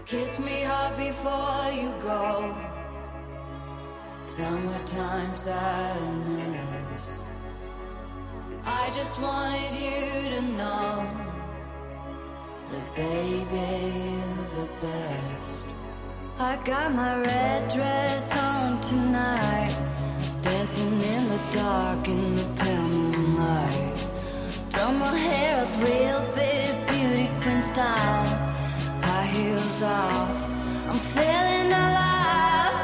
Kiss me hard before you go. Summertime sadness. I just wanted you to know that baby, you're the best. I got my red dress on tonight, dancing in the dark in the pale moonlight. Done my hair up real big, beauty queen style. High heels off, I'm feeling alive.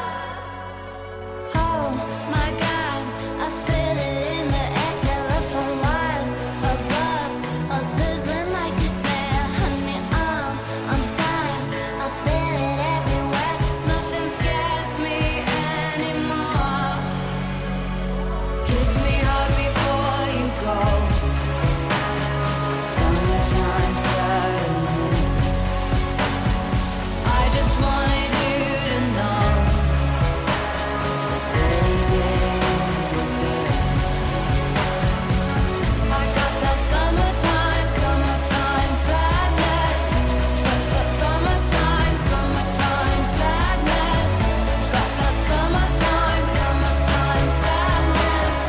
Oh my God, I feel it in the air. Telephone wires above, all sizzling like a snare. Honey, I'm fire, I feel it everywhere. Nothing scares me anymore. Kiss me hard before you go. Summertime sadness. I just wanted you to know that baby, you're the best. I got that summertime, summertime sadness. Summertime, summertime sadness. Got that summertime, summertime sadness.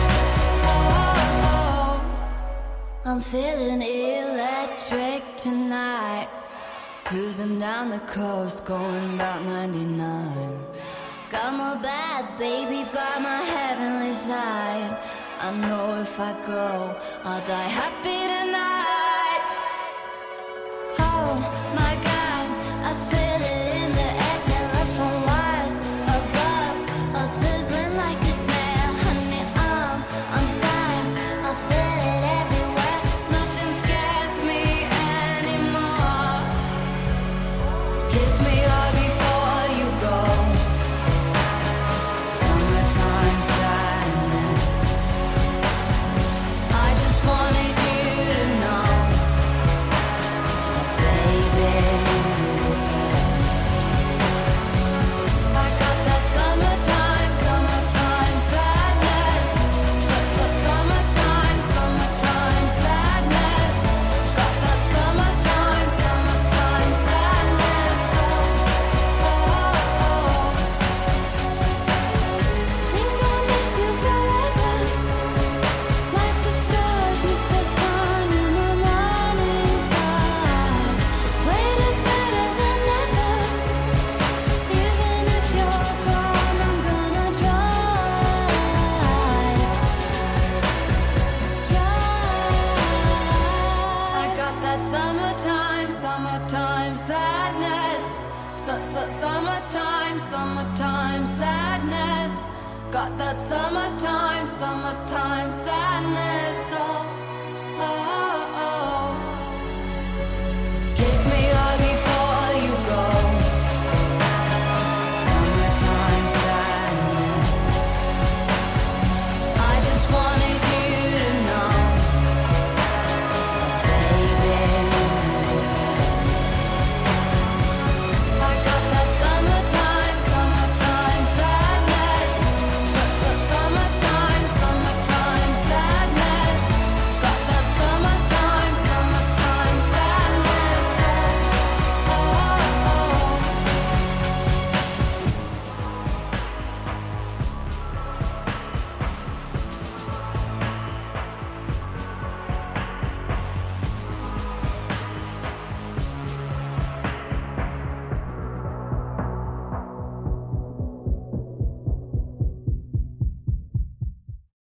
Oh, I'm feeling electric tonight. Cruising down the coast, going about 99. Got my bad baby by my heavenly side. I know if I go, I'll die happy tonight. Oh my God, I feel it in the air. Telephone wires above, all sizzling like a snare. Honey, I'm fire, I feel it everywhere. Nothing scares me anymore. Kiss me hard before you go. Summertime sadness. I just wanted you to know that baby, you're the best. I got that summertime, summertime sadness. Summertime, summertime sadness. Got that summertime, summertime sadness. Think I'll miss you forever, like the stars miss the sun in the morning sky. Wait is better than never. Even if you're gone, I'm gonna try. I got that summertime, summertime sadness. Summertime, summertime sadness. Got that summertime, summertime sadness. Oh, oh, oh. Kiss me